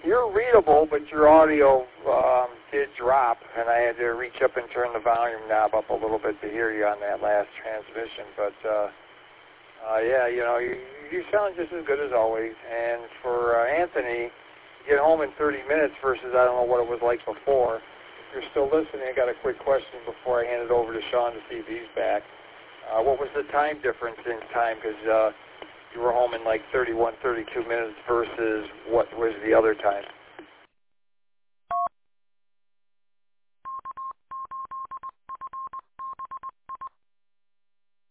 You're readable, but your audio did drop, and I had to reach up and turn the volume knob up a little bit to hear you on that last transmission. But, yeah, you know, you sound just as good as always. And for Anthony, get home in 30 minutes versus I don't know what it was like before. If you're still listening, I got a quick question before I hand it over to Sean to see if he's back. What was the time difference in time? Because you were home in like 31, 32 minutes versus what was the other time?